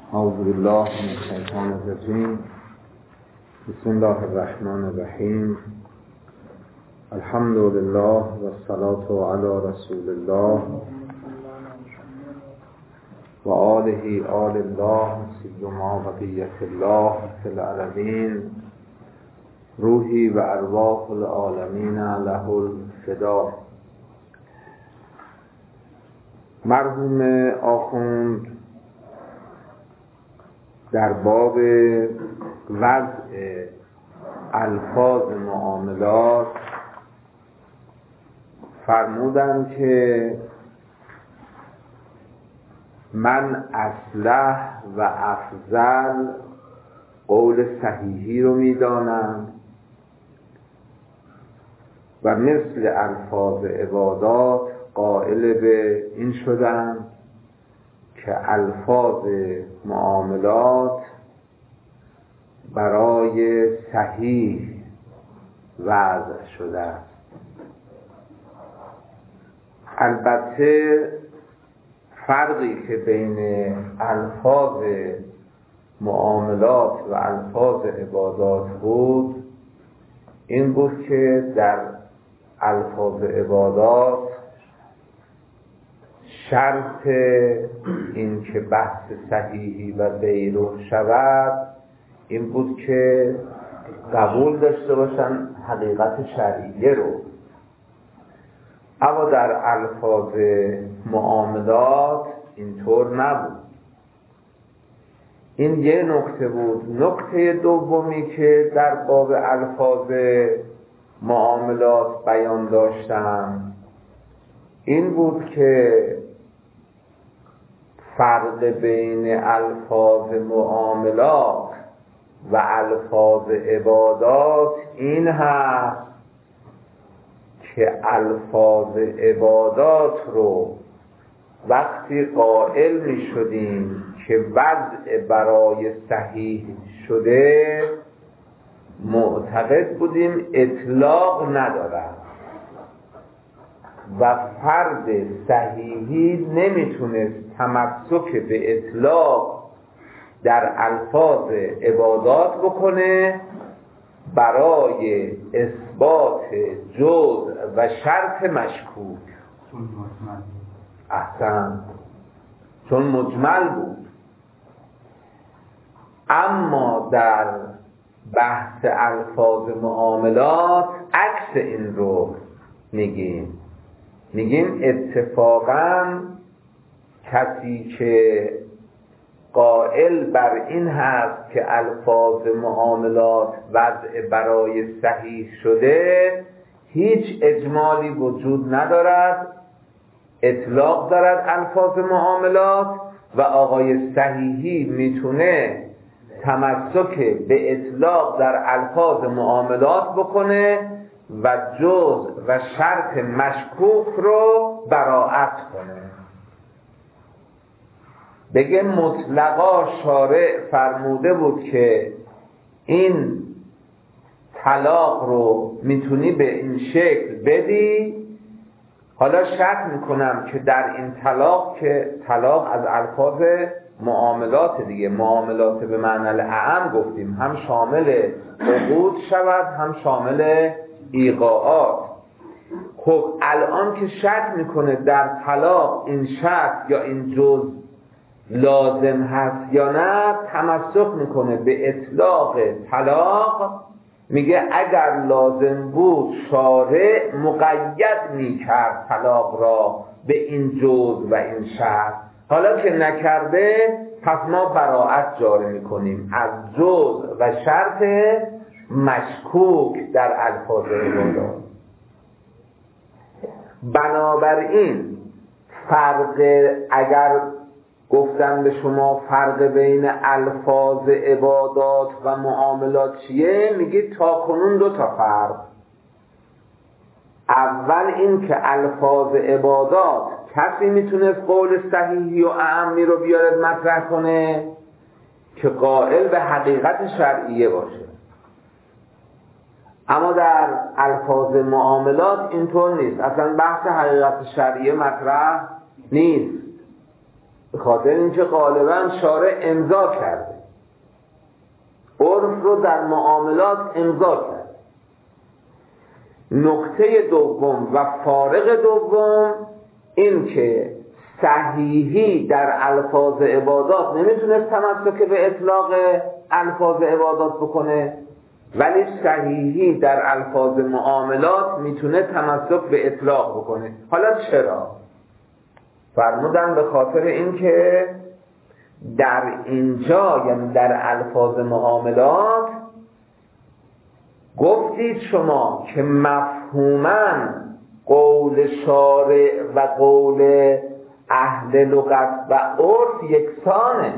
اعوذ بالله من الشیطان الرجیم. بسم الله الرحمن الرحیم. الحمد لله و الصلاة علی رسول الله و آله آل الله سیما بقیة الله فی العالمین. روحی و ارواح العالمین له الفدا. مرحوم آخوند در باب وضع الفاظ معاملات فرمودند که من اصلح و افضل قول صحیحی رو میدانم و مثل الفاظ عبادات قائل به این شدم که الفاظ معاملات برای صحیح وضع شده است. البته فرقی که بین الفاظ معاملات و الفاظ عبادات بود این بود که در الفاظ عبادات شرط این که بحث صحیحی و غیره شود این بود که قبول داشته باشن حقیقت شرعیه رو. اما در الفاظ معاملات اینطور نبود. این یه نکته بود. نکته دومی که در باب الفاظ معاملات بیان داشتم این بود که فرق بین الفاظ معاملات و الفاظ عبادات این هست که الفاظ عبادات رو وقتی قائل می شدیم که وضع برای صحیح شده معتقد بودیم اطلاق ندارد و فرد صحیحی نمیتونست تمسک به اطلاق در الفاظ عبادات بکنه برای اثبات جزء و شرط مشکوک. احسن، چون مجمل بود. اما در بحث الفاظ معاملات عکس این رو میگیم اتفاقا کسی که قائل بر این هست که الفاظ معاملات وضع برای صحیح شده هیچ اجمالی وجود ندارد، اطلاق دارد الفاظ معاملات و آقای صحیحی میتونه تمسک به اطلاق در الفاظ معاملات بکنه و جزء و شرط مشکوک رو براعت کنه. بگه مطلقا شارع فرموده بود که این طلاق رو میتونی به این شکل بدی. حالا شک میکنم که در این طلاق که طلاق از الفاظ معاملات دیگه، معاملات به معنی اعم گفتیم، هم شامل عقود شود هم شامل ایقاعات. خب الان که شک میکنه در طلاق این شرط یا این جزء لازم هست یا نه، تمسک میکنه به اطلاق طلاق. میگه اگر لازم بود شارع مقید میکرد طلاق را به این جزء و این شرط، حالا که نکرده پس ما براءت جاری میکنیم از جزء و شرط مشکوک در الفاظ عبادات. بنابراین فرق، اگر گفتن به شما فرق بین الفاظ عبادات و معاملات چیه، میگید تا کنون دو تا فرق. اول این که الفاظ عبادات کسی میتونست قول صحیحی و اعمی رو بیارد مطرح کنه که قائل به حقیقت شرعیه باشه. اما در الفاظ معاملات اینطور نیست، اصلا بحث حقیقت شرعیه مطرح نیست. به خاطر اینکه غالبا شارع امضا کرده، عرف رو در معاملات امضا کرده. نکته دوم و فارق دوم این که صحیحی در الفاظ عبادات نمیتونست تمسک به اطلاق الفاظ عبادات بکنه، ولی صحیحی در الفاظ معاملات میتونه تمسک به اطلاق بکنه. حالا چرا؟ فرمودن به خاطر اینکه در اینجا، یعنی در الفاظ معاملات، گفتید شما که مفهوماً قول شارع و قول اهل لغت و عرف یکسانه.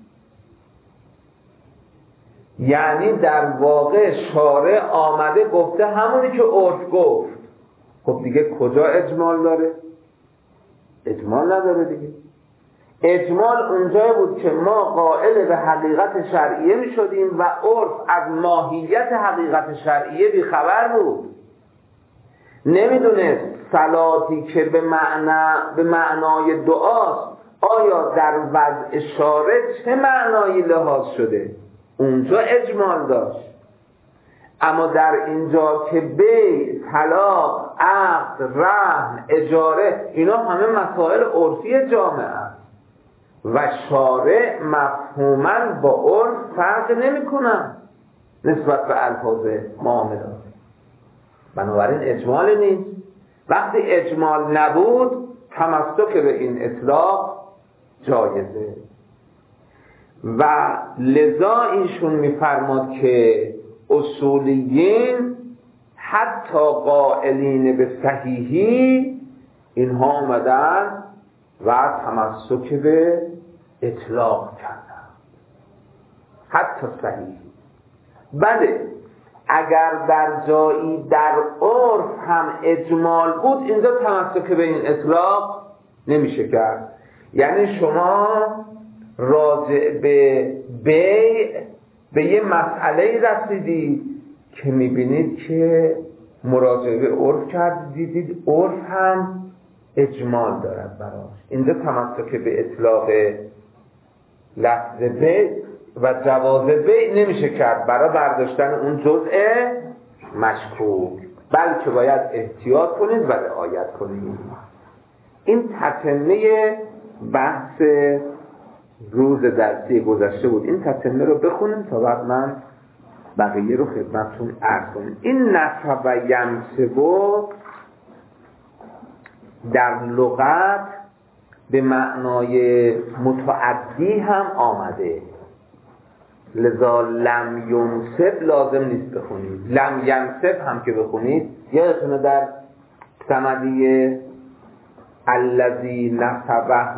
یعنی در واقع شارع آمده گفته همونی که عرف گفت. خب دیگه کجا اجمال داره؟ اجمال نداره دیگه. اجمال اونجای بود که ما قائل به حقیقت شرعیه می شدیم و عرف از ماهیت حقیقت شرعیه بیخبر بود، نمیدونست صلاتی که به معنای دعاست آیا در وضع شارع چه معنایی لحاظ شده. اونجا اجمال داشت. اما در اینجا که بیع، طلاق، عقد، رهن، اجاره، اینا همه مسائل عرفی جامعه است و شارع مفهوماً با عرف فرق نمی کنن نسبت به الفاظ معاملات. بنابراین اجمال نیست. وقتی اجمال نبود تمسک به این اطلاق جایزه. و لذا ایشون میفرماد که اصولیین حتی قائلین به صحیحی اینها آمدن و تمسک به اطلاق کردن، حتی صحیحی. بله اگر در جایی در عرف هم اجمال بود اینجا تمسک به این اطلاق نمیشه کرد. یعنی شما راجع به بیع به یه مسئله رسیدید که میبینید که مراجعه به عرف کردید، دیدید عرف هم اجمال دارد براش. اینجا تمسک به اطلاق لفظ بیع و جواز بیع نمیشه کرد برای برداشتن اون جزء مشکوک، بلکه باید احتیاط کنید و رعایت کنید. این تتمه بحث روز درسی گذشته بود. این تتمه رو بخونیم تا بعد من بقیه رو خدمتتون عرض کنیم. این نصب و ینصب در لغت به معنای متعدی هم آمده، لذا لم ینصب لازم نیست بخونید. لم ینصب هم که بخونید یادتونه در صمدیه الذی نصبه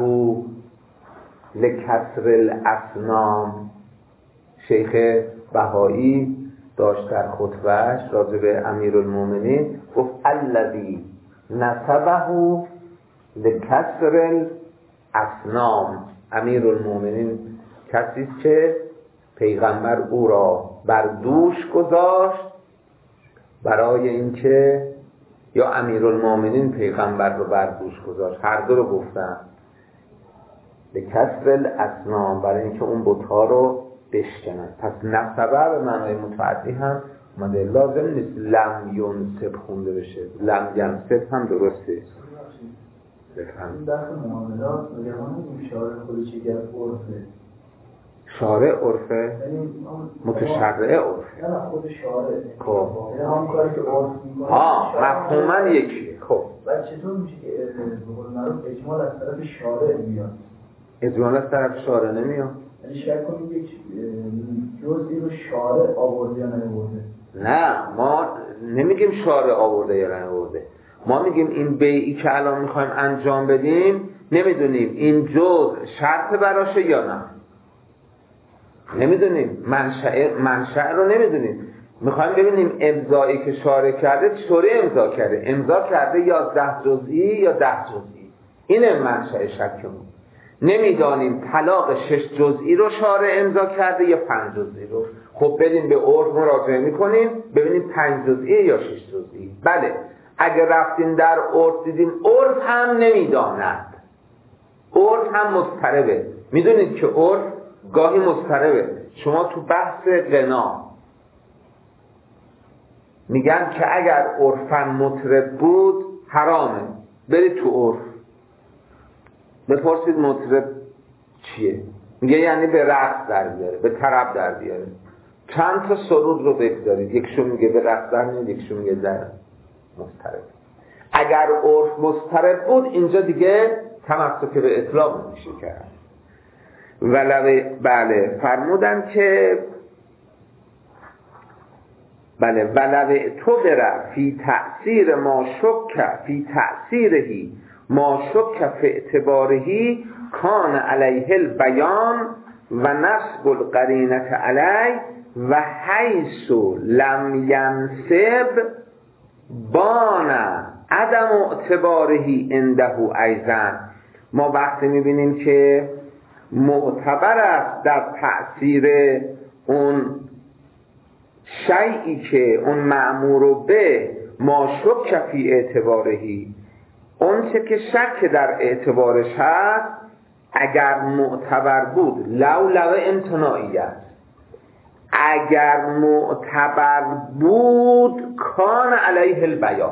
لکسر الاسنام شیخ بهایی داشت در خطبهش راجع به امیرالمومنین، گفت الذی نصبه لکسر الاسنام. امیرالمومنین کسی است که پیغمبر او را بر دوش گذاشت برای اینکه، یا امیرالمومنین پیغمبر رو بر دوش گذاشت، هر دو رو گفتن، به کسر الاسنام، برای اینکه اون بت‌ها رو بشکنن. پس نصبه به معنای متعدی هم اومده، لازم نیست لم ینصب خونده بشه، لم ینصب هم درسته. بفهم داخل معاملات نگهانی شارع خودش یک عرفه، شارع عرفه، متشرع عرفه، نه خود شارع. خب هم کاری که عرف میکنه مفهوما یکیه. خب و چطور میشه که به قول معروف اجمال از طرف شارع میاد؟ اجمال از طرف شارع نمیاد. یعنی شاید کنید یک جزئی رو شارع آورده یا نیاورده؟ نه، ما نمیگیم شارع آورده یا نیاورده، ما میگیم این بیعی که الان میخوایم انجام بدیم نمیدونیم این جزء شرط براشه یا نه، نمیدونیم منشأ رو نمیدونیم. میخوایم ببینیم امضایی که شارع کرده چطوری امضا کرده 11 جزئی یا 10 جزئی. اینه منشأ شکمون. نمیدانیم طلاق 6 جزئی رو شارع امضا کرده یا 5 جزئی رو. خب بریم به عرف مراجعه میکنیم ببینیم 5 جزئی یا 6 جزئی. بله اگه رفتیم در عرف دیدیم عرف هم نمیداند، عرف هم مضطربه. میدونید که عرف گاهی مضطربه. شما تو بحث غنا میگن که اگر عرفاً مطرب بود حرامه، برید تو عرف بپرسید مطرب چیه، میگه یعنی به رقص در بیاره، به طرب در بیاره. چند تا سرود رو بگذارید، یکشون میگه به رقص در میاره، یکشون میگه در مضطرب. اگر عرف مضطرب بود اینجا دیگه تمسک به اطلاق نمیشه کرد. بله فرمودن که بله ولو تو بره فی تأثیر ما شک فی تأثیرهی ما شک فی اعتبارهی کان علیه البیان و نصب القرینة علیه و حیث لم ینسب بان عدم اعتبارهی عنده ایضا. ما وقتی میبینیم که معتبر است در تأثیر اون شیئی که اون مأمور به ما شک فی اعتبارهی، اون چه که شک در اعتبارش هست اگر معتبر بود، لو امتناعیت، اگر معتبر بود کان علیه البیان،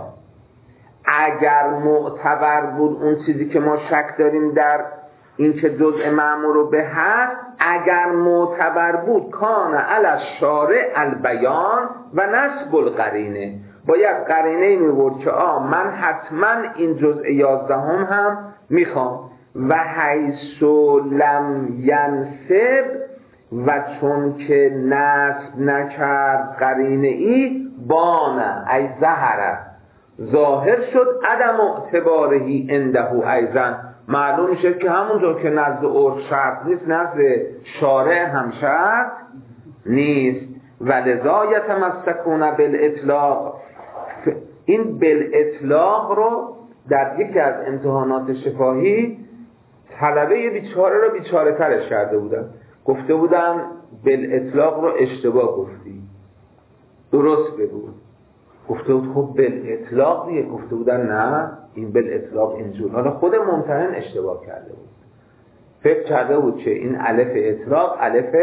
اگر معتبر بود اون چیزی که ما شک داریم در این که جزء مأمور به هست، اگر معتبر بود کان علی الشارع البیان و نصب القرینه، باید قرینه میورد که من حتما این جزء 11 هم میخوام. و حیث لم ینسب، و چون که نصب نکرد قرینه ای، بانه ای ظهره، ظاهر شد عدم اعتبارهی عنده ایضا، معلوم میشه که همونطور که نزد عرف شرط نیست نزد شارع هم شرط نیست. ولذا یتمسکون بالاطلاق. این بالاطلاق رو در یکی از امتحانات شفاهی طلبه بیچاره رو بیچاره ترش کرده بودن، گفته بودن بالاطلاق رو اشتباه گفتی، درست بگو. گفته بود خب بالاطلاق دیگه، گفته بودن نه این بالاطلاق اینجور. حالا خود ممتحن اشتباه کرده بود، فکر کرده بود که این الف اطلاق الف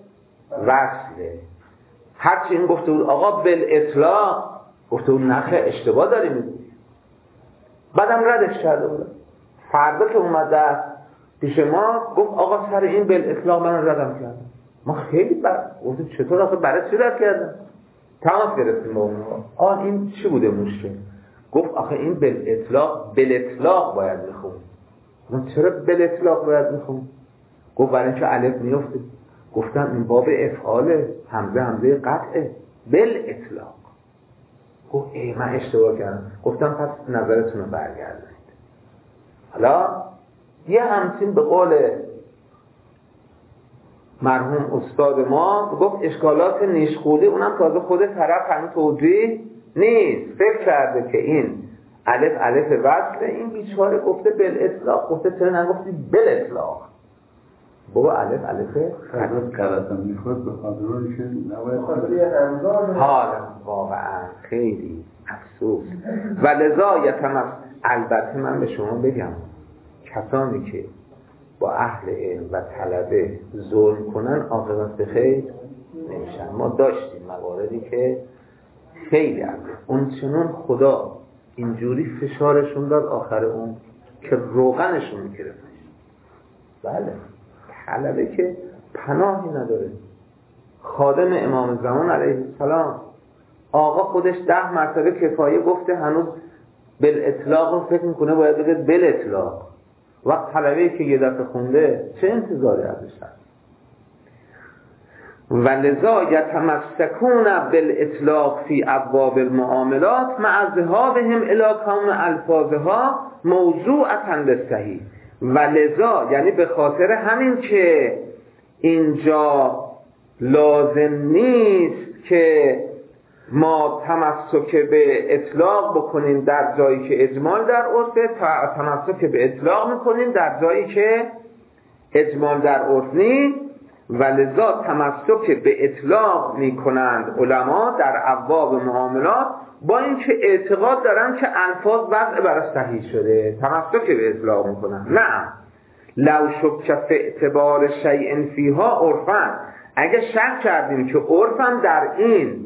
وصله. هرچی این گفته بود آقا بالاطلاق، گفته بود نخه اشتباه داری میگی. بعدم ردش کرده بود. فردا که اومده پیش ما گفت آقا سر این بالاطلاق من ردم کردم. ما خیلی گفتیم چطور آخه برای چی رد کردم؟ تماس گرفتیم با اون. این چی بوده مشکل؟ گفت آخه این بالاطلاق باید میخون. من چرا بالاطلاق باید میخون؟ گفت برای اینکه الف میفته. گفتم این باب افعاله، همزه قطعه، بالاطلاق. گفت من اشتباه کردم. گفتم پس نظرتون رو برگردونید. حالا یه همچین به قول مرحوم استاد ما گفت اشکالات نیشخولی، اونم تازه خود طرف همین توجیه نیست، فکر کرده که این الف وصله، این بیچاره گفته بالاطلاق. گفته چرا نگفتی بالاطلاق؟ بابا الف کلاتم میخواد به خاطرانش نباید حالا واقعا خیلی افسوس. و لذا البته من به شما بگم کسانی که با اهل علم و طلبه ظلم کنن عاقبت به خیر نمیشن. ما داشتیم مواردی که خیلی اون چنون خدا اینجوری فشارشون داد آخر اون که روغنشون میگرفت. بله طلبه که پناهی نداره. خادم امام زمان علیه السلام آقا خودش 10 مرتبه کفایه گفته، هنوز بالاطلاق رو فکر میکنه باید بگه بالاطلاق. وقت طلبه‌ای که یه دفعه خونده چه انتظاری ازش هست؟ ولذا یتمسکون بالاطلاق فی ابواب المعاملات مع ذهابهم الی کون الفاظها موضوعة للصحیح. ولذا یعنی به خاطر همین که اینجا لازم نیست که ما تمسک به اطلاق بکنیم در جایی که اجمال در عرفه، تمسک به اطلاق میکنیم در جایی که اجمال در عرف نیست. ولذا تمسک به اطلاق میکنند علما در ابواب معاملات، با اینکه اعتقاد دارن که الفاظ وضع برای صحیح شده، تمسک به اطلاق میکنن. نه، لو شک فی اعتبار شیء فیها عرفا، اگه شک کردیم که عرفم در این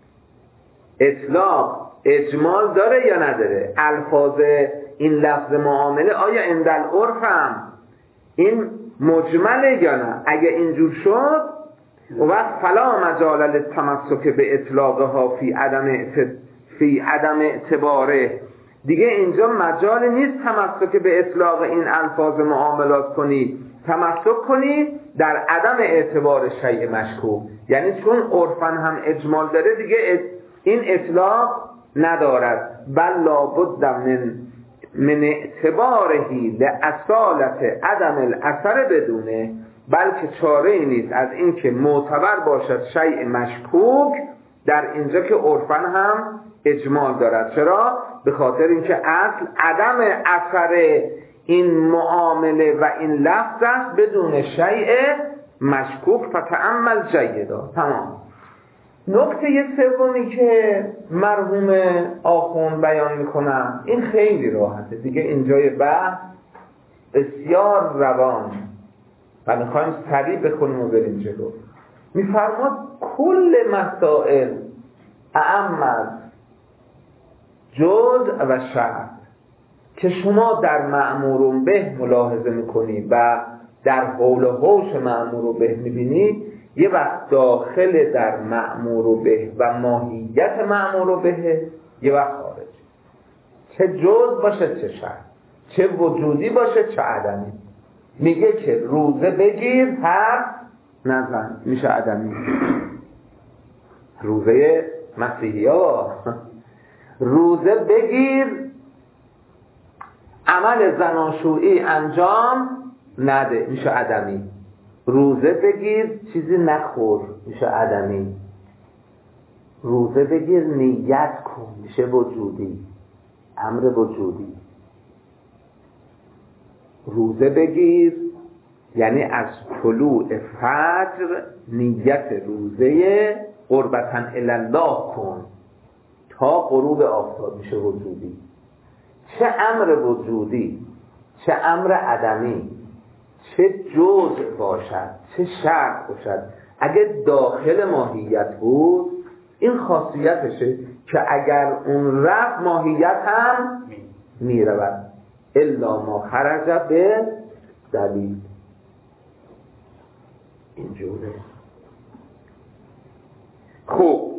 اطلاق اجمال داره یا نداره، الفاظ این لفظ معامله آیا عند العرفم این مجمله یا نه، اگه اینجور شد و وقت فلا مجال للتمسک به اطلاقها فی عدم اعتباره، دیگه اینجا مجال نیست تمسک به اطلاق این الفاظ معاملات کنی، تمسک کنی در عدم اعتبار شیء مشکوک، یعنی چون عرفن هم اجمال داره دیگه این اطلاق ندارد، بل لابد من اعتبارهی لأصالت عدم الاثر بدونه، بلکه چاره ای نیست از این که معتبر باشد شیء مشکوک در اینجا که عرفن هم اجمال دارد. چرا؟ به خاطر اینکه اصل عدم اثر این معامله و این لفظ است بدون شیء مشکوک. فتأمل جیدا. تمام. نکته سومی که مرحوم آخوند بیان میکنم این خیلی راحته دیگه، اینجای بحث بسیار روان و میخوایم سریع بخونیم و بریم جلو. میفرماد کل مسائل اعم از جزء و شرط که شما در مأمور به ملاحظه میکنی و در حول و حوش مأمور به میبینی، یه وقت داخل در مأمور به و ماهیت مأمور به، یه وقت خارج، چه جزء باشه چه شرط، چه وجودی باشه چه عدمی. میگه که روزه بگیر حرف نزن، میشه عدمی. روزه مسیحی ها روزه بگیر عمل زناشویی انجام نده، میشه عدمی. روزه بگیر چیزی نخور، میشه عدمی. روزه بگیر نیت کن، میشه وجودی، امر وجودی. روزه بگیر یعنی از طلوع فجر نیت روزه قربتاً الله کن تا غروب آفتاب، میشه وجودی. چه امر وجودی چه امر عدمی، چه جزء باشد چه شرط باشد، اگه داخل ماهیت بود این خاصیتشه که اگر اون رفت ماهیت هم میرود، الا ما خرج به دلیل. اینجوره. خب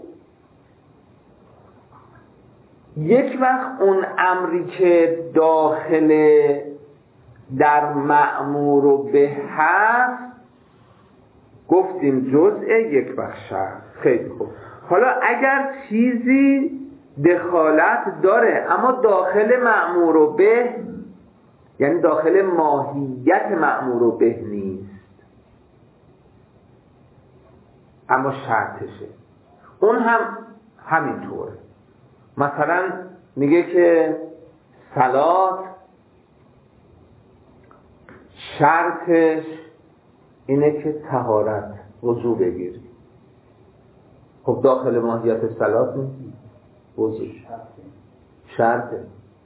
یک وقت اون امری که داخل در مأمور و به هست گفتیم جزء، یک وقت شرط. خیلی خوب. حالا اگر چیزی دخالت داره اما داخل مأمور و به، یعنی داخل ماهیت مأمور و به نیست اما شرطشه، اون هم همینطوره. مثلا میگه که صلات شرطش اینه که طهارت وضو بگیری. خب داخل ماهیت صلات نیست، وضو شرطه.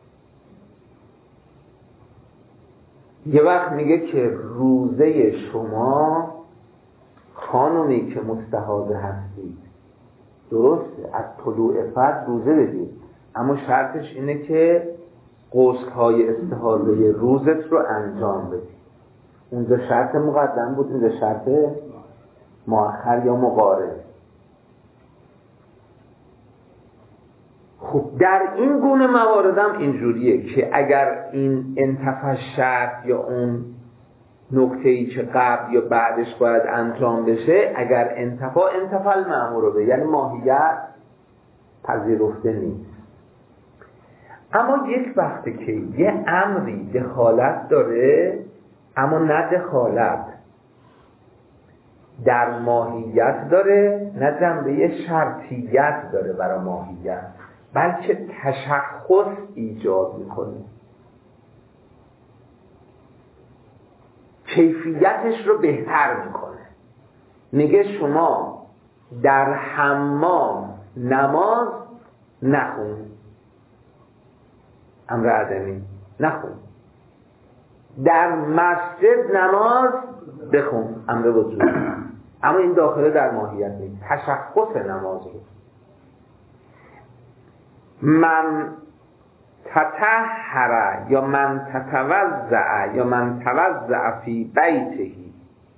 یه وقت میگه که روزه شما خانومی که مستحاضه هستید درسته از طلوع فجر روزه بگیر، اما شرطش اینه که غسل‌های استحاضه روزت رو انجام بدی. اونجا شرط مقدم بود، اینجا شرط مؤخر یا مقارن. خب در این گونه مواردم اینجوریه که اگر این انتفاع شرط یا اون نکته‌ای که قبل یا بعدش باید انجام بشه، اگر انتفاع المأمور به، یعنی ماهیت پذیرفته نیست. اما یک وقتی که یه امری دخالت داره اما نه دخالت در ماهیت داره، نه جنبه شرطیت داره برای ماهیت، بلکه تشخص ایجاد میکنه، کیفیتش رو بهتر میکنه. میگه شما در حمام نماز نخون، امر عدمی نخون، در مسجد نماز بخون، امر وجود، اما این داخله در ماهیت نیست. تشخص نماز رو من تطهر یا من تتوضع یا من توضع فی بیته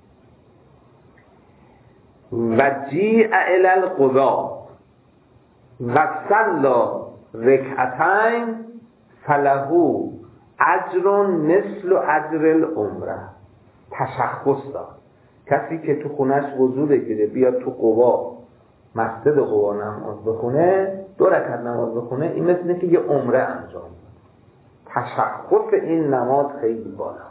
و جیع الی القضاء و صلی رکعتین فله اجر مثل اجر العمره. تشخص داد. کسی که تو خونش وضو بگیره بیاد تو قبا، مسجد قبا نماز بخونه، 2 رکعت نماز بخونه، این مثل اینه که یه عمره انجام بده. تشخص این نماز خیلی بالاست.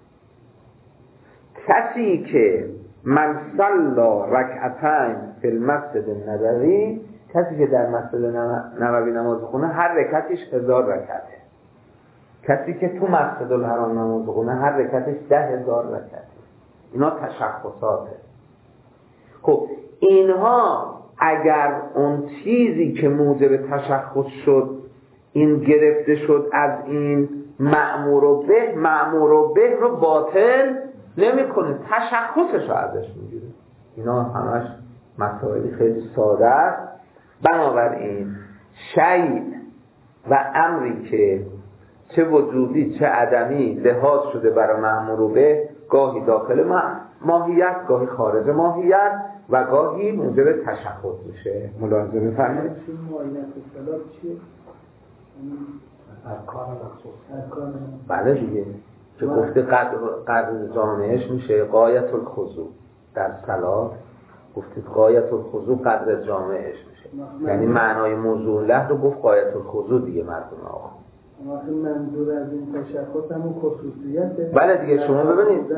کسی که من صلی رکعتین فی المسجد النبوی، کسی که در مسجد نبوی نماز بخونه هر رکعتش 1000 رکعته. کسی که تو مسجد الحرام نماز بخونه هر رکعتش 10,000 رکعته. اینا تشخصاته. خب اینها اگر اون چیزی که موجب تشخص شد این گرفته شد از این مأمور و به رو باطل نمی کنه، تشخصش رو ازش میگیره. اینا همش مسائلی خیلی ساده است. بنابراین شیء و امری که چه وجودی چه عدمی لحاظ شده برای مأمور و به، گاهی داخل ماهیت، گاهی خارج ماهیت و گاهی موجب تشخص میشه. ملاحظه بفرمایید. ماهیت اصطلاح چیه؟ ارکان مخصوص. بله دیگه که گفته قدر جامعش میشه غایت الخضوع. در صلات گفته غایت الخضوع قدر جامعش میشه، یعنی معنای موضوع له رو گفت غایت الخضوع دیگه مردم آقا. وقتی منظور از این تشخص همون خصوصیته. بله دیگه شما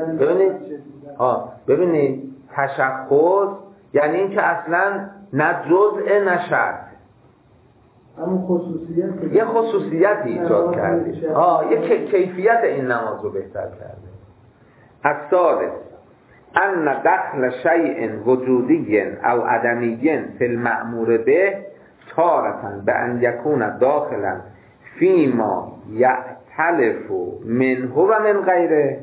ببینید تشخص یعنی این که اصلا نه جزء نه شرط، همون خصوصیت یه خصوصیتی ایجاد کرده، یه کیفیت این نماز رو بهتر کرده. الثالث ان دخل شیء وجودی او عدمی فی المأمور به تارة بأن یکون داخلا فیما یعتلف منه و من غیره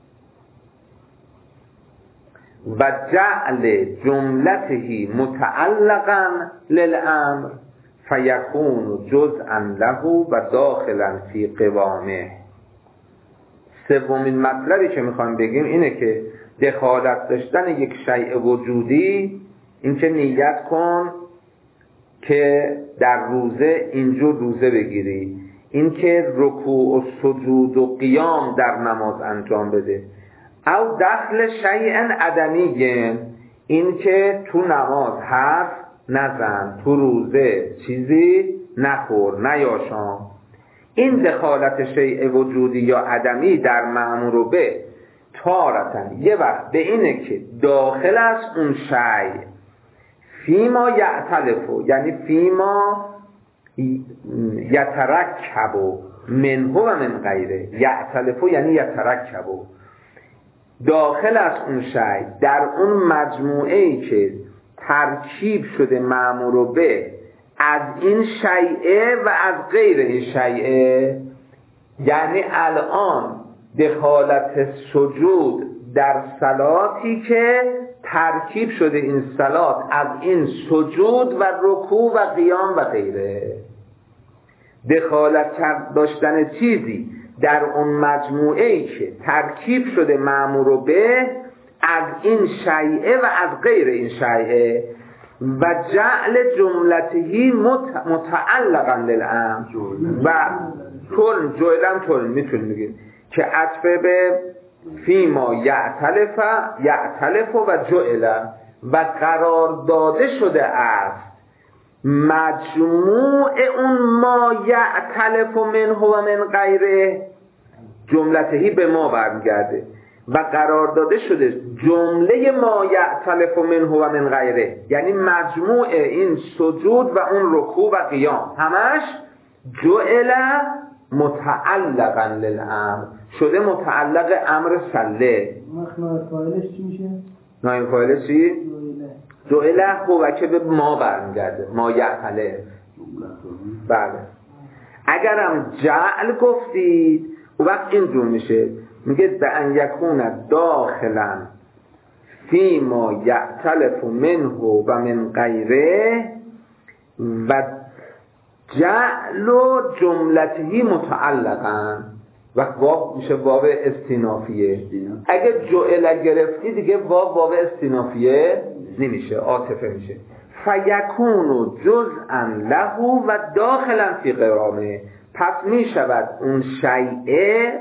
و جعل جملته متعلقا للامر فیکون جزءا له و داخلا فی قوامه. سومین مطلبی که میخوایم بگیم اینه که دخالت داشتن یک شیء وجودی، این که نیت کن که در روزه اینجور روزه بگیری، این که رکوع و سجود و قیام در نماز انجام بده، او دخل شیء عدمی، این که تو نماز حرف نزن، تو روزه چیزی نخور نیاشام. این دخالت شیء وجودی یا عدمی در مأمور به تارتن یه وقت به اینه که داخل از اون شیء فیما یعتلفو، یعنی فیما یترکبو منه و من غیره. یعتلفو یعنی یترکبو، داخل از اون شیء در اون مجموعه‌ای که ترکیب شده مأمور به از این شیء و از غیر این شیء. یعنی الان دخالت سجود در صلاتی که ترکیب شده این صلات از این سجود و رکوع و قیام و غیره. دخالت داشتن چیزی در اون مجموعه‌ای که ترکیب شده مأمور به از این شیء و از غیر این شیء و جعل جملتهی متعلقا للامر و جعلن میتونیم بگیم که عطف به فیما یعتلف و جعل و قرار داده شده است مجموع اون ما یعتلف منه و من غیره، جملتهی به ما برمیگرده و قرار داده شده جمله ما یعتلف منه و من غیره، یعنی مجموع این سجود و اون رکوع و قیام همش جعل متعلقا للامر شده، متعلق امر سله. نایب فاعلش چی میشه؟ نایب فاعلش چی؟ جعل هو که به ما برمیگرده، ما یعتلف. بله اگرم جعل گفتید اون وقت اینجور میشه میگه به ان یکون داخلا فیما یعتلف منه و من غیره و جعل جملته متعلقا و واو میشه واو استینافیه. اگه جعل گرفتی دیگه واو استینافیه نمیشه، عاطفه میشه. فیکون جزءا له و داخلا فی قرامه، پس میشود اون شیء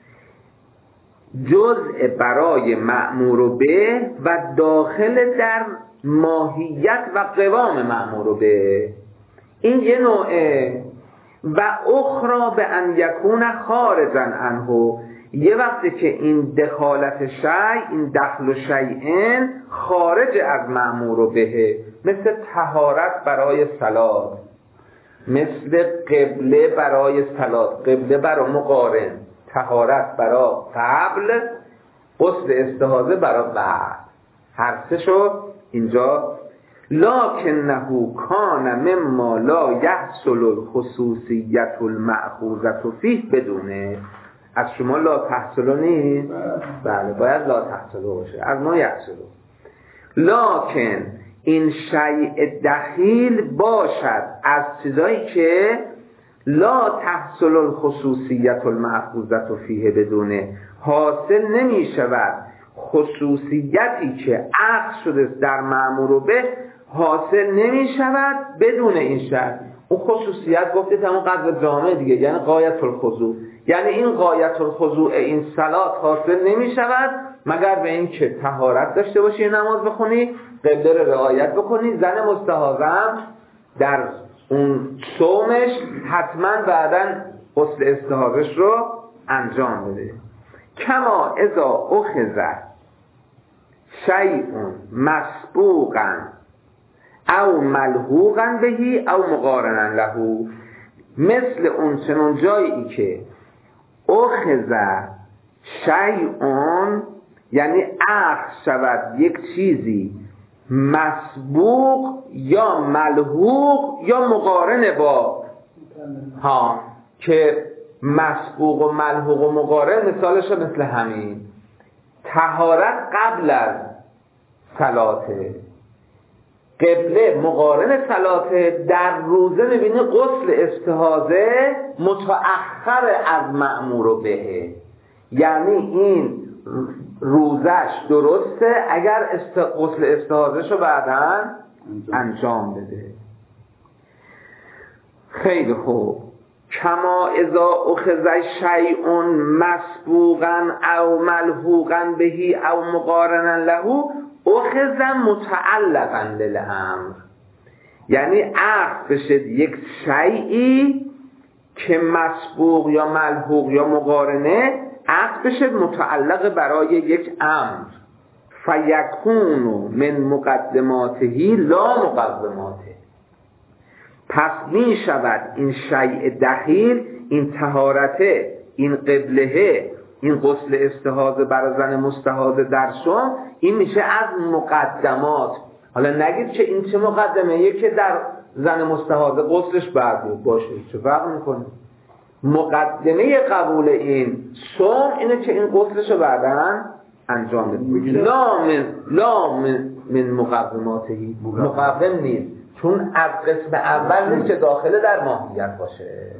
جزء برای مأمور به و داخل در ماهیت و قوام مأمور به. این یه نوعه. و اخرى به ان یکون خارجا عنه، یه وقتی که این دخالت شیء، این دخل شیء خارج از مأمور به، مثل طهارت برای صلات، مثل قبله برای صلات، قبله برای مقارن، طهارت برای قبل، غسل استحاضه برای بعد، هر سه شد اینجا. لکنه کان مما لا یحصل الخصوصیت المأخوذة فیه بدونه. از شما لا تحصل نیست؟ بله باید لا تحصل باشه، از ما یحصل. لکن این شیء دخیل باشد از چیزایی که لا تحصل الخصوصیت المأخوذة فیه بدونه، حاصل نمی شود خصوصیتی که اخذ شده در مأمور به حاصل نمی شود بدون این شرط. اون خصوصیت گفتید همون قدر جامعه دیگه، یعنی غایت الخضوع، یعنی این غایت الخضوع این صلات حاصل نمی شود مگر به این که طهارت داشته باشی نماز بخونی، قبله رو رعایت بکنی. زن مستحاضه هم در اون صومش حتما بعداً غسل استحاضه‌اش رو انجام بده. کما اذا اخذ شیء مسبوقا او ملحوقا بهی او مقارنا له، مثل اون چنون جایی که اخذ شیء یعنی اخذ شود یک چیزی مسبوق یا ملحوق یا مقارن با که مسبوق و ملحوق و مقارن مثالش مثل همین طهارت قبل از صلاته، قبله مقارن صلاته، در روزه میبینی غسل استحاضه متأخر از مأمور به، یعنی این روزش درسته اگر غسل استحاضه‌شو بعداً انجام بده. خیلی خوب. کما اذا اخذ شیء مسبوقا او ملحوقا بهی او مقارنا له اخذ متعلقا للامر، یعنی اخذ بشه یک شیئی که مسبوق یا ملحوق یا مقارنه، اخذ بشه متعلق برای یک امر. فیکون من مقدماته لا مقدماته، پس می شود این شیء دخیل، این طهارته، این قبله، این غسل استحاضه برای زن مستحاضه در شام، این میشه از مقدمات. حالا نگید که این چه مقدمه، یکی در زن مستحاضه غسلش بعد باشه، چه فرق میکنه؟ مقدمه قبول این صوم اینه که این غسلشو بعداً انجام بده. لا من مقدماتهی، مقدم نیست، چون از قسم اول نیست که داخل در ماهیت باشه.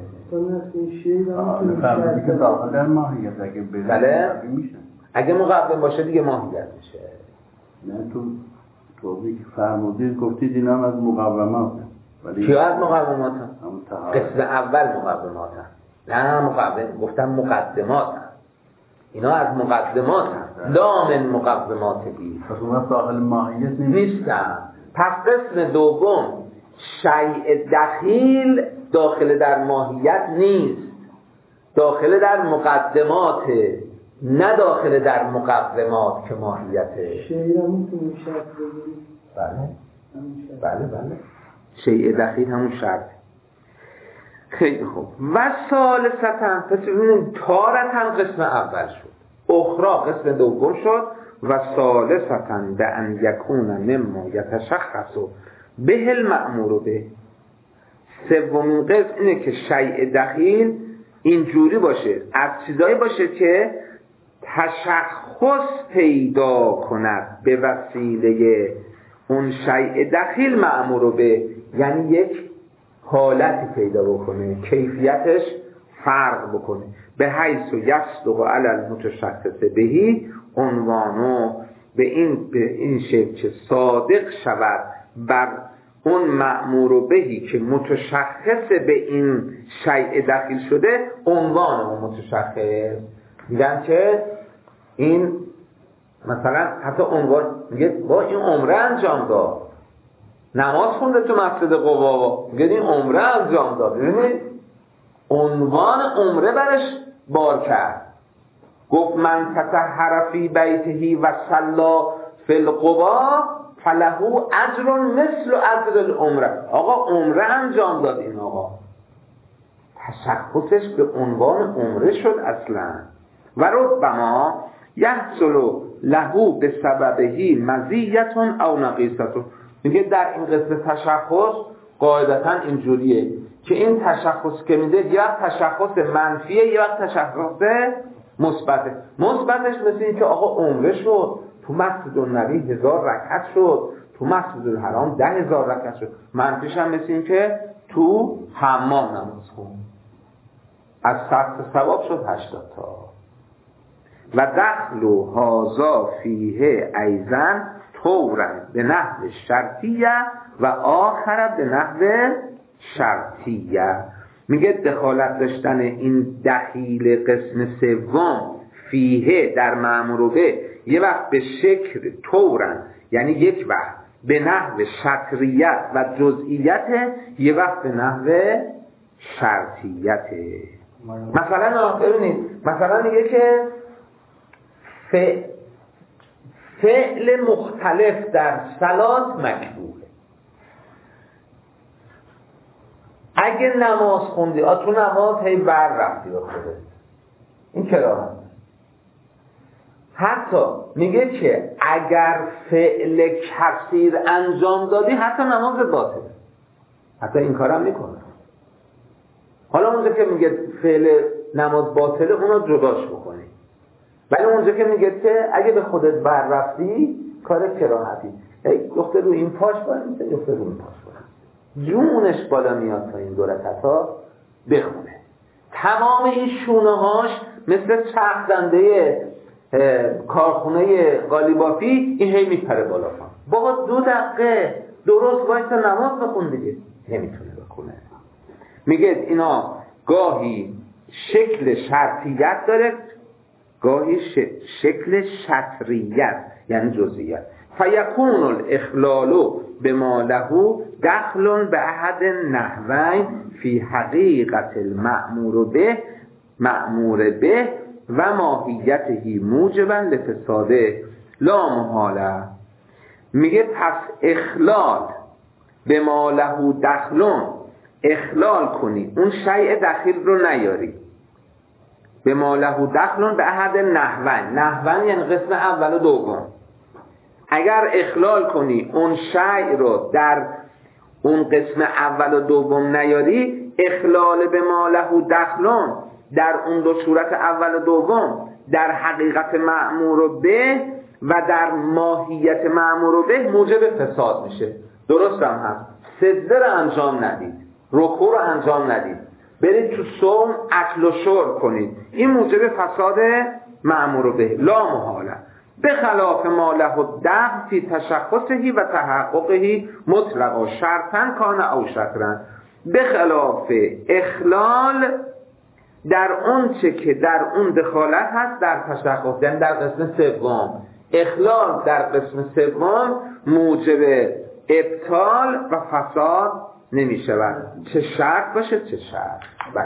فهمیدی که داخل در ماهیت اگه بله اگه مقدم باشه دیگه ماهیت میشه. نه تو توضیح فرمودید گفتید اینا هم از مقومات، ولی کیا از مقومات هم؟ قسم اول مقومات هم. نه مقدم گفتم مقدمات هم. اینا از مقدمات هم. لا من مقدماتهی، پس اون داخل ماهیت نیستن. پس قسم دوم شیء دخیل داخل در ماهیت نیست، داخل در مقدمات، نه داخل در مقدمات که ماهیته. شیء را میتونیم شرط بگیریم؟ بله شیء دخیل همون شرط. خیلی خوب. و ثالثاً پس ببینید تارتاً قسم اول شد، اخرى قسم دوم شد، و ثالثاً به ان یکون مما یتشخص به المأمور به. سومین قسم اینه که شیء دخیل اینجوری باشه، از چیزایی باشه که تشخص پیدا کند به وسیله اون شیء دخیل مأمور به، یعنی یک حالتی پیدا بکنه، کیفیتش فرق بکنه، به حیث یصدق علی المتشخص بهی عنوانو، به این شکل که صادق شود بر اون مأمور بهی که متشخص به این شیء دخیل شده عنوان اون متشخص. میگن که این مثلا حتی عنوان میگه با این عمره انجام داد، نماز خونده تو مسجد قبا، میگه این عمره انجام داد. ببینید عنوان عمره برش بار کرد. گفت من تطهر فی بیته و صلی فی القبا فله اجر مثل اجر العمره. آقا عمره انجام داد، این آقا تشخصش به عنوان عمره شد اصلا. و ربما یحصل له به سببه مزیت او نقیصت. میگه در این قسم تشخص قاعدتا اینجوریه که این تشخص که میده یا تشخص منفیه یا تشخص مثبته. مثبتش مثل این که آقا عمره شد، تو مسجد النبی 1000 رکعت شد، تو مسجد الحرام 10,000 رکعت شد. منفیش هم مثل این که تو حمام نماز خون، از 100 ثواب شد 80 تا. و دخل هازا فیه ایزن طورن به نحو شرطیه و آخر به نحو شرطیه. میگه دخالت داشتن این دخیل قسم سوم فیه در مأمور به یه وقت به شکل طورن، یعنی یک وقت به نحو شطریت و جزئیت، یه وقت به نحو شرطیت. مثلا ببینید مثلا میگه که فعل مختلف در صلات مکروهه. اگه نماز خوندی تو نماز هی بر رفتی به خودت، این کراهت. حتی میگه که اگر فعل کثیر انجام دادی حتی نماز باطله، حتی این کارم میکنه. حالا اونجا که میگه فعل نماز باطله اونو جداش بکنی، ولی اونجا که میگه که اگه به خودت بر رفتی کار کراهتی، یخته رو این پاش باید یخته رو این پاش باید جونش بالا میاد تا این دو رکعتا بخونه. تمام این شونه هاش مثل چرخ دنده کارخونه قالیبافی این هی میپره بالا پا. با 2 دقیقه درست وایسا نماز بخون دیگه، نمیتونه بخونه. میگه اینا گاهی شکل شرطیت داره، گاهی شکل شطریت یعنی جزئیت. فیکون الاخلال بما له دخل به احد النحوین فی حقیقت المأمور به و ماهیته موجبا لفساده لا محاله. میگه پس اخلال بما له دخل، اخلال کنی اون شیء دخیل رو نیاری، به ما له دخل به احد نحوین، نحوین یعنی قسم اول و دوم. اگر اخلال کنی اون شیء رو در اون قسم اول و دوم نیاری، اخلال به ما له دخل در اون دو صورت اول و دوم در حقیقت مأمور به و در ماهیت مأمور به موجب فساد میشه. درست هم هست. سجده رو انجام ندید، رکوع رو انجام ندید، برید تو صوم اکل و شرب کنید، این موجب فساد مأمور به لا محاله. به خلاف ما له الدخل فی تشخصه و تحققه مطلقا شرطا کان او شطرا. به خلاف اخلال در اون چه که در اون دخالت هست در تشخص، یعنی در قسم سوم. اخلال در قسم سوم موجب ابطال و فساد نمی شود، چه شرط باشه چه شرط.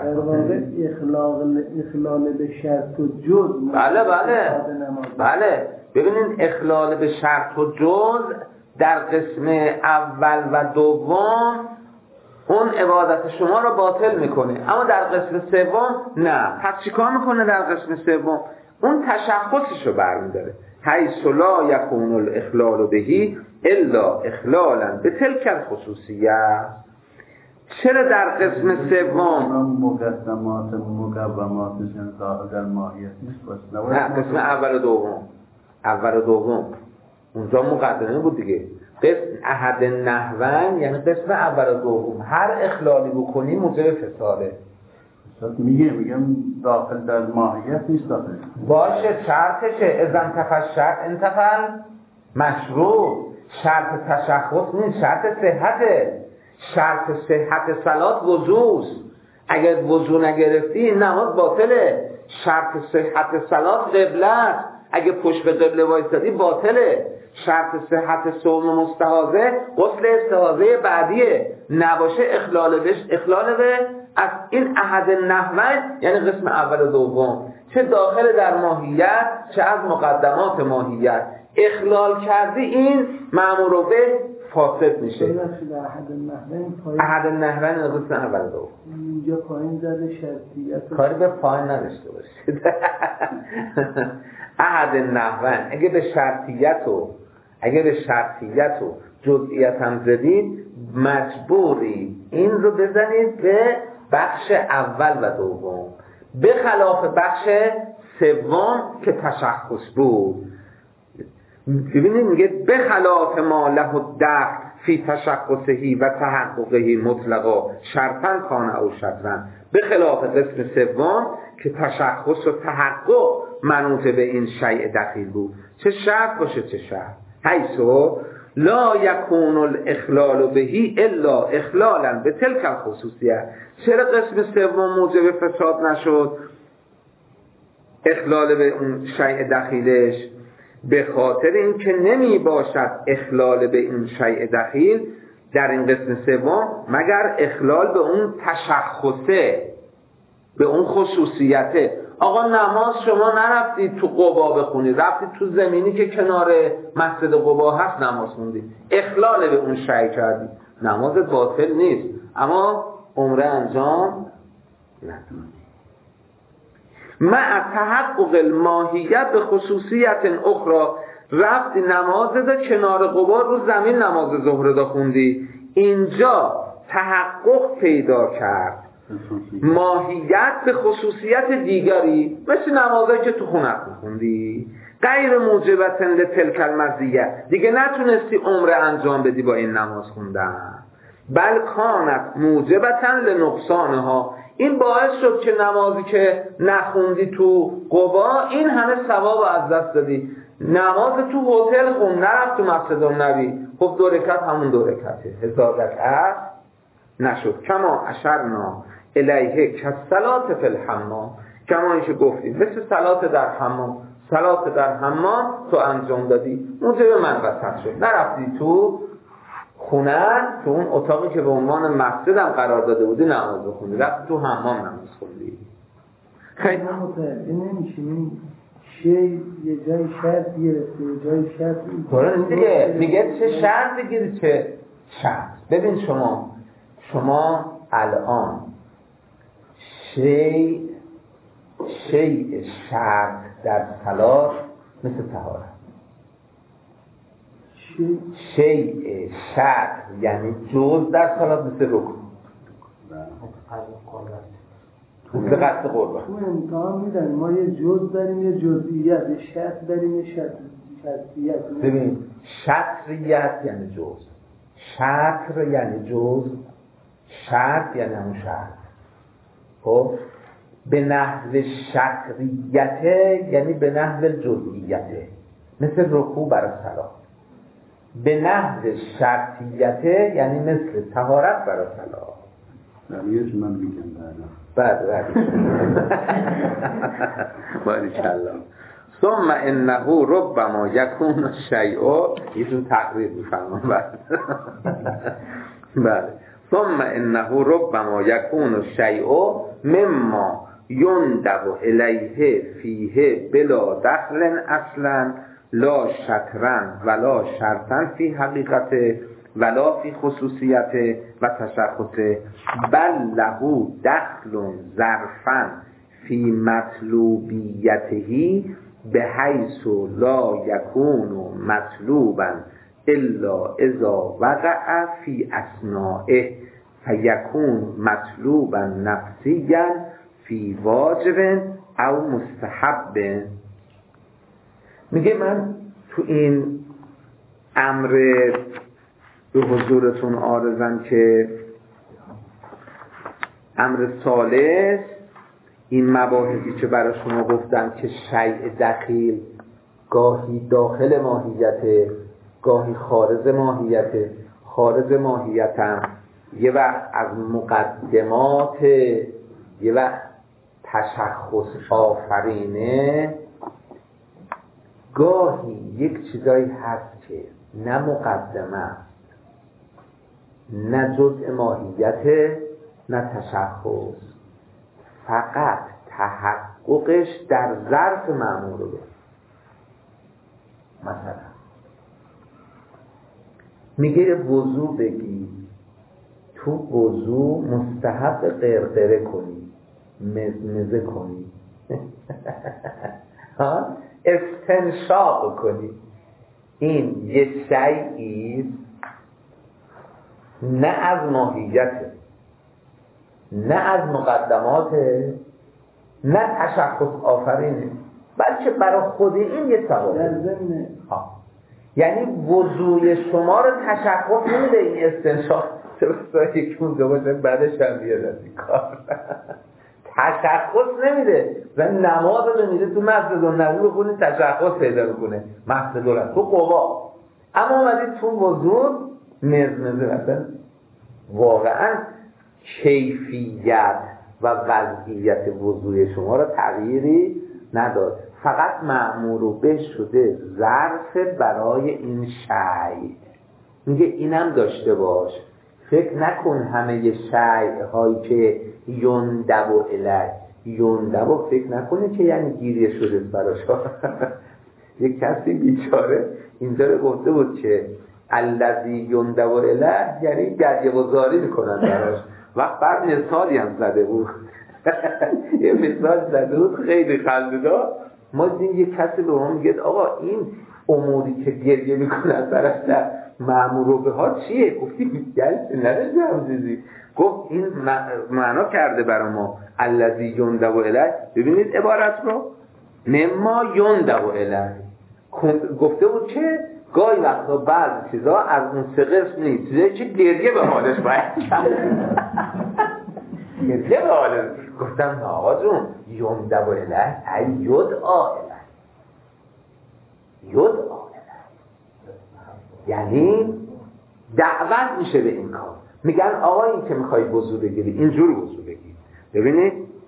اخلال به شرط و جز. بله ببینید اخلال به شرط و جز در قسم اول و دوم اون عبادت شما رو باطل میکنه، اما در قسم سوم نه. پس چیکار میکنه در قسم سوم؟ اون تشخصش رو برمیداره. حیث لا یکون الاخلال بهی الا اخلالا به تلک الخصوصیه. چرا در قسم سوم مقدمات مقوماتشون ظاهر در ماهیت نیست؟ نه، قسم اول و دوم اونجا مقدمه بود دیگه. قسم احد نحون یعنی قسم اول و دوم، هر اخلالی بکنی موجب فساده. میگم داخل در ماهیت نیست داخل. باشه، شرطشه. اذا انتفى شرط انتفى مشروع. شرط تشخص نیست، شرط صحته. شرط صحت صلات وضوست. اگر وضو نگرفتی نماز باطله. شرط صحت صلات قبله است. اگه پشت به قبله وایسادی باطله. شرط صحت صوم مستحاضه غسل استحاضه بعدیه، نباشه اخلال به از این احد نحوین یعنی قسم اول و دوم، چه داخل در ماهیت چه از مقدمات ماهیت. اخلال کردی این مأمور به فاسد میشه. احد نحوین قسم اول و دوم. اینجا پایین زده شرطیت کاری به پایین نداشته باشید. احد نحوین اگه به شرطیت و جزئیت هم زدید مجبوری این رو بزنید به بخش اول و دوم، به خلاف بخش سوم که تشخص بود. ببینید میگه به خلاف ما له الدخل فی تشخصهی و تحققهی مطلقا شرطن کان او شطرن، به خلاف قسم سوم که تشخص و تحقق منوط به این شیء دخیل بود، چه شرط باشه چه شرط. حیثو لا یکون الاخلال بهی الا اخلالا به تلک الخصوصیت. چرا قسم سوم موجب فساد نشد؟ اخلال به اون شیء دخیلش به خاطر اینکه نمی باشد اخلال به این شیء دخیل در این قسم سوم مگر اخلال به اون تشخصه، به اون خصوصیته. آقا نماز شما نرفتید تو قبا بخونید، رفتید تو زمینی که کنار مسجد قبا هست نماز خوندید، اخلال به اون شیء کردید، نمازت باطل نیست اما عمره انجام ندادی. مع تحقق الماهیت به خصوصیت اخرى، رفتی نمازت کنار قبا رو زمین نماز ظهر دا خوندی، اینجا تحقق پیدا کرد ماهیت به خصوصیت دیگری مثل نمازایی که تو خونت میخوندی، غیر موجبت لتلک المزیه، دیگه نتونستی عمره انجام بدی با این نماز خوندن، بل کانت موجبتا لنقصانها، این باعث شد که نمازی که نخوندی تو قبا این همه ثواب از دست دادی. نماز تو هتل خون، نرفت تو مسجد النبی، خب 2 رکعت همون 2 رکعته، 1000 رکعت نشد. کما اشرنا الیه کالصلاة فی الحمام، کما اینکه گفتیم مثل صلات در حمام، صلات در حمام تو انجام دادی، موجب من وسط شد، نرفتی تو خونن، تو اون اتاقی که به عنوان مسجد هم قرار داده بودی نماز بخوندی، رفتی تو حمام نماز خوندی. خیلی نمیشه یه جای شرط گرفته یه جای شرط میگه چه شرط بگیری چه شرط. ببین شما الان شیء شرط در صلات مثل طهارت، شیء شرط یعنی جز در صلات مثل رکوع، مثل قصد قربان. تو امتحان میدن ما یه جز داریم یه جزئیت، یه شرط داریم یه شرطیت. ببین شطریت یعنی جز، شطر یعنی جز، شرط یعنی همون شرط. خب به نحو شطریته یعنی به نحو جزئیته، مثل رکوع برای صلات. به نحو شرطیته یعنی مثل طهارت برای صلات. نمیش من میگم بعد باریکالله. ثم انه ربما یکون الشیء، یه تقریر میفرمان بعد. بله. ثم انه ربما یکون الشیء مما یندب الیه فیه بلا دخل اصلا لا شطرن ولا شرطن فی حقیقت ولا فی خصوصیت و تشخص، بل له دخل ظرفا فی مطلوبیتهی به حیث لا یکون مطلوبا الا اذا وقع فی اثنائه فیکون مطلوبا نفسیا فی واجب او مستحب. میگه من تو این امر به حضورتون عارضم که امر ثالث، این مباحثی که برای شما گفتم که شیء دخیل گاهی داخل ماهیت، گاهی خارج ماهیتم، یه وقت از مقدمات، یه وقت تشخص آفرینه، گاهی یک چیزایی هست که نه مقدمه است، نه جزء ماهیت، نه تشخص، فقط تحققش در ظرف مأموره. مثلا میگه وضو بگی، تو وضو مستحب قرقره کنی، مزمزه کنی استنشاق کنی. این یه شیئی نه از ماهیته، نه از مقدماته، نه تشخص آفرینه، بلکه برای خود این یه ثوابه. یعنی وضوی شما رو تشخص نمیده این استنشاق، چرا یکی اون باشه بعدش هم بیاد از این کار تشخص نمیده و نماز رو میده تو مسجد النبی بخونی تشخص پیدا میکنه، مسجد النبی تو قبا، اما اومدید تو وضو مزمزه. مثلا واقعا کیفیت و وضعیت وضوی شما رو تغییری نداد، فقط مأمور به شده ظرف برای این شیء. میگه اینم داشته باش، فکر نکن همه شیء هایی که یندب و الی، یندب و فکر نکنه که یعنی گیریه شده براش یک کسی بیچاره اینجا رو گفته بود که الذی یندب و الی یعنی گریه و زاری میکنن براش، وقت بعد مثالی هم زده بود یه مثال زده بود خیلی خنده‌دار. ما دیدیم یک کسی به ما میگه آقا این اموری که گریه میکنن براش در مأمور ها چیه؟ گفتیم گلچه نرجم دیدی، گفت این معنا کرده برای ما الذی یندب الی. ببینید عبارت رو، مما یندب الی گفته بود که گاهی وقتا بعضی چیزا از اون سقف نیست، چیزایی که گریه به حالش باید گریه به حالش. گفتم آقا جون یندب الی ای یدعا الی، یدعا الی یعنی دعوت میشه به این کار. میگن آقا این که میخوای وضو بگیری اینجور وضو بگیر. ببینید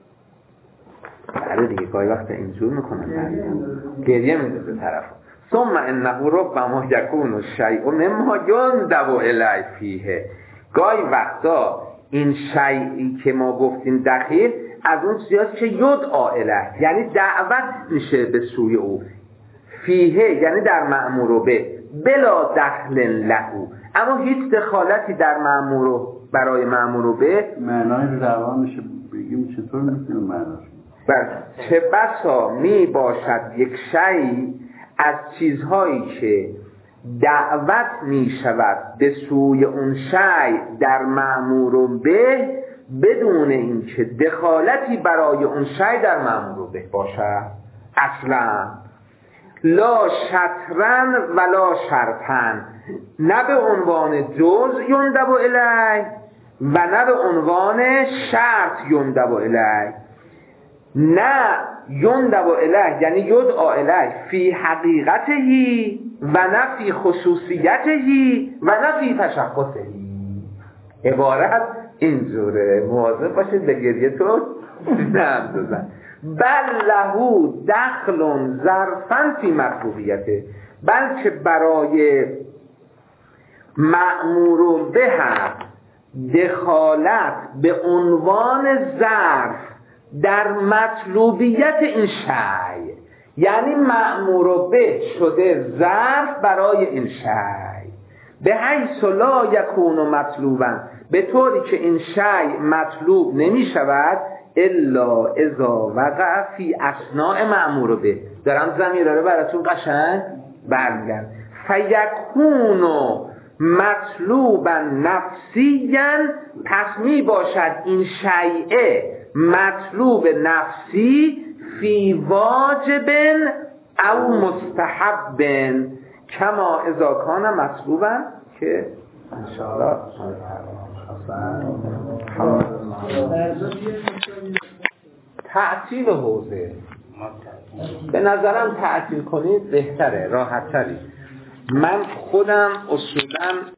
بله دیگه گاهی وقت اینجور میکنن، گریه میده طرف. ثم انه ربما یکون الشیء مما یندب الی فیه. گاهی وقتا این شیئی که ما گفتیم دخیل از اون چیزاست که یدعا الی یعنی دعوت میشه به سوی او، فیه یعنی در مأمور به، بلا دخل له، اما هیچ دخالتی در مأمور برای مأمور به. معنای دعوا میشه بگیم چطور میتونیم معناش؟ بله، چه بسا می باشد یک شیء از چیزهایی که دعوت می شود به سوی اون شیء در مأمور به بدون اینکه دخالتی برای اون شیء در مأمور به باشد. اصلا لا شطرن ولا شرطن، نه به عنوان جز یندب الی و نه به عنوان شرط یندب الی. نه یندب الی یعنی یدعا الی فی حقیقتهی و نه فی خصوصیتهی و نه فی تشخصهی. عبارت اینجوره، مواظب باشید به گریه‌تون نندازن. بل له دخل ظرفا فی مطلوبیته، بلکه برای مأمور به دخالت به عنوان ظرف در مطلوبیت این شیء، یعنی مأمور به شده ظرف برای این شیء، به حیث لا یکون مطلوبا، به طوری که این شیء مطلوب نمی شود الا اذا وقع فی اثناء مأمور به. دارم ضمیرا رو براتون قشنگ برمیگردم. فیکون مطلوبا نفسیاً، پس می باشد این شیعه مطلوب نفسی فی واجب او مستحب کما اذا کان مطلوبا که انشاءالله تعطیل حوزه. به نظرم تعطیل کنید بهتره، راحت تری. من خودم اصولاً